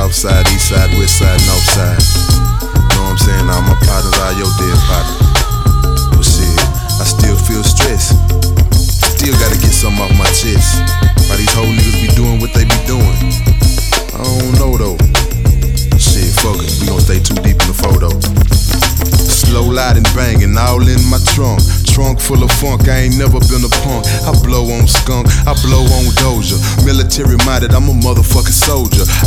south side, east side, west side, north side. Know what I'm saying? All my partners are your dead partner. But shit, I still feel stressed. Still gotta get something off my chest. Why these whole niggas be doing what they be doing? I don't know though. Shit, fuck it, we gon' stay too deep in the photo. Slow lighting banging all in my trunk. Trunk full of funk, I ain't never been a punk. I blow on skunk, I blow on Doja. Military minded, I'm a motherfucking soldier.